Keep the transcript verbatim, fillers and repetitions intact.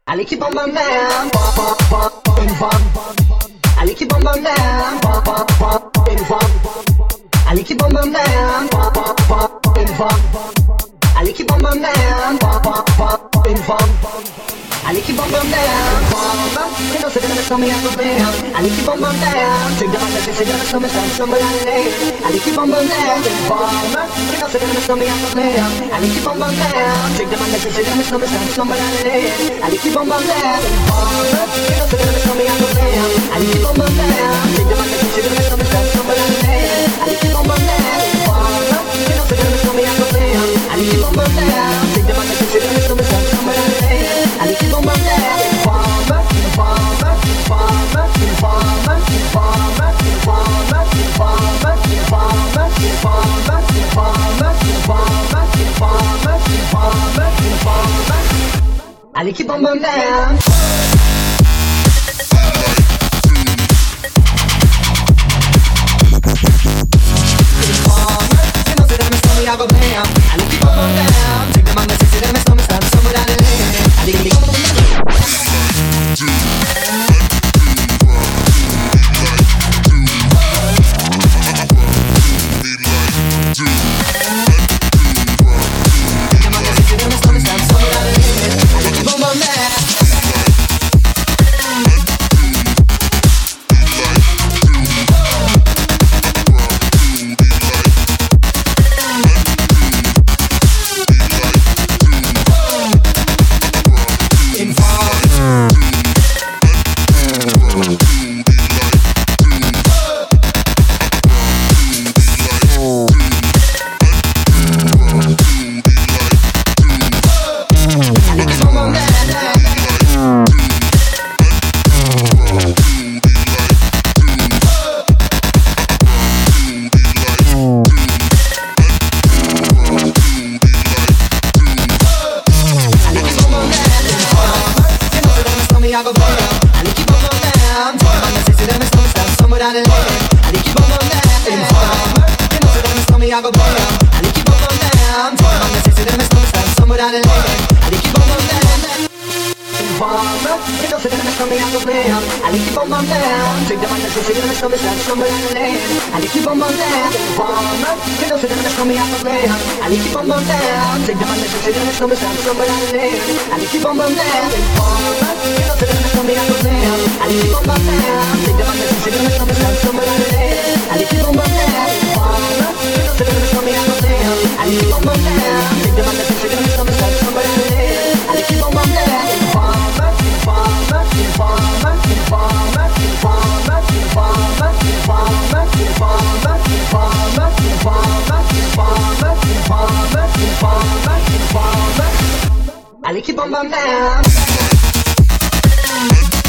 Ali ki bam bam bam, ba ba ba, bam bam. Ali ki bam bam bam, ba ba ba, bam bam. Ali ki bam bam bam, ba ba ba, bam bam. Ali ki bam bam bam, ba ba ba, bam bam. Ali ki bam bam bam, bam. Que no se debe comer a comer. Ali ki bam bam bam, se llama la que se llama como está sombrale. Ali ki bam bam bam, bam. Que no se debe comer a comer. Ali ki bam bam bam, se llama la que se llama como está sombrale. Ali ki bam bam bam, bam. Que no se debe comer a comer. Ali ki bam bam bam, se llama la que se llama como está sombrale. Ali ki bam bam bam, bam. Que no se debe comer a comer. Ali ki bam bam bam, se llama la que se llama como está sombrale. Ali ki bam bam bam, bam. Ali ki bam bam bam. Hago bam, Ali ki bam bam bam. Take the man that says it, I'm a star, somewhere down the lane. Ali ki bam bam bam. Ali ki bam bam bam.